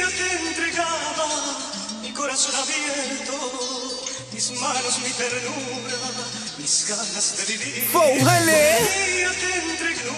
día te entregaba mi corazón abierto, mis manos, mi ternura, mis ganas de vivir. $400. Día te entregué,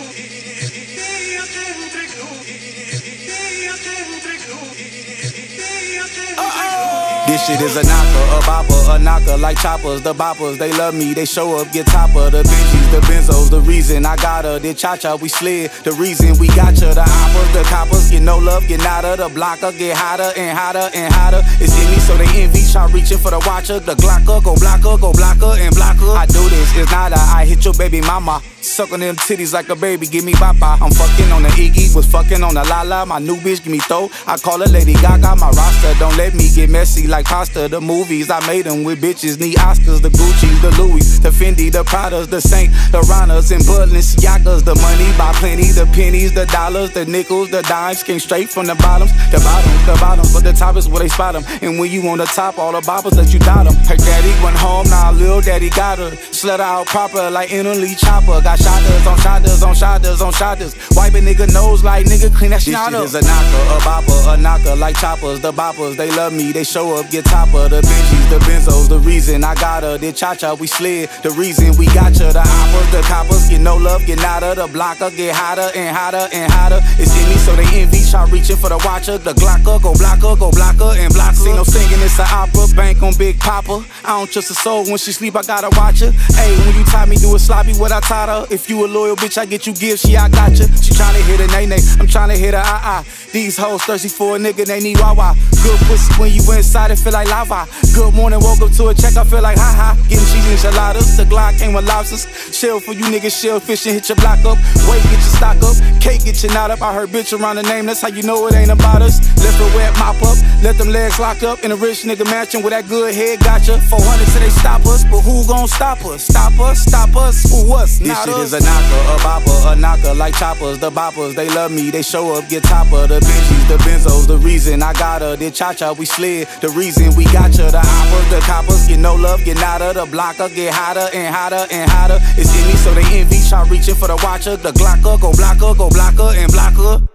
día te entregué, día te entregué, día te entregué. This shit is a knocker, a bopper, a knocker like choppers. The boppers, they love me, they show up, get topper. The Benjis, the Benzos, the reason I got her. The cha-cha, we slid, the reason we got ya. The hoppers, the coppers, get no love, get nada. The blocker, get hotter and hotter and hotter. It's in me, so they envy, try reaching for the watcher. The glocker, go blocker and blocker. I do this, it's nada, I hit your baby mama. Sucking them titties like a baby, give me bapa. I'm fucking on the Iggy, was fucking on the Lala. My new bitch, give me throw. I call her Lady Gaga, my roster. Don't let me get messy like pasta. The movies, I made them with bitches. Need Oscars, the Gucci's, the Louis, the Fendi, the Pradas, the Saint, the Ranas, and Balenciagas. The money by plenty, the pennies, the dollars, the nickels, the dimes. Came straight from the bottoms, the bottoms. But the top is where they spot them. And when you on the top, all the boppers let you dot them. Her daddy went home, now little daddy got her. Slut her out proper like Italy chopper. Got shotters on shotters on shotters on shotters. Wipe a nigga nose like nigga clean that shit up. This shit is a knocker, a bopper, a knocker like choppers. The boppers, they love me, they show up, get topper. The Benjis, the Benzos, the reason I got her. The cha-cha, we slid, the reason we got ya. The hoppers, the coppers, get no love, get nada. The blocker, get hotter and hotter and hotter. It's in me, so they envy, try reaching for the watcher. The glocker, go blocker and blocker. See no singing, it's an opera, bank on Big Papa. I don't trust a soul, when she sleep, I gotta watch her. Hey, when you tie me, do it sloppy, what I taught her. If you a loyal bitch, I get you gifts, yeah, I got ya. She tryna hit a nay-nay, I'm tryna hit a ah-ah. These hoes thirsty for a nigga, they need wah-wah. Good pussy when you inside, it feel like lava. Good morning, woke up to a check, I feel like ha-ha. Getting cheese enchiladas, the Glock came with lobsters. Shell for you niggas, shell fish and hit your block up. Wait, get your stock up, cake get your knot up. I heard bitch around the name, that's how you know it ain't about us. Left her wet, mop up, let them legs lock up. In a rich nigga mansion with that good head, gotcha. 400 till they stop us, but who gon' stop us? Stop us, who us? Not us. This shit is a knocker, a bopper, a knocker like choppers. The boppers, they love me, they show up, get topper. The Benjis, the Benzos, the reason I got her. The cha-cha, we slid, the reason we got ya. The hoppers, the coppers, get no love, get nada. The blocker, get hotter and hotter and hotter. It's in me, so they envy, try reaching for the watcher. The glocker, go blocker and blocker.